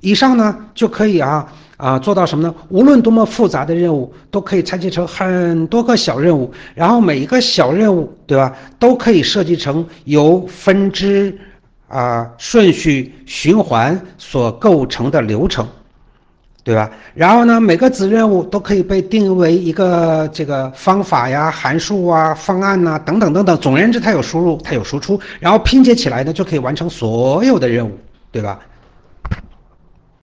以上呢就可以做到什么呢？无论多么复杂的任务，都可以拆解成很多个小任务，然后每一个小任务，对吧？都可以设计成由分支顺序循环所构成的流程，对吧？然后呢，每个子任务都可以被定义为一个这个方法呀、函数啊、方案呐、等等等等。总而言之，它有输入，它有输出，然后拼接起来呢，就可以完成所有的任务，对吧？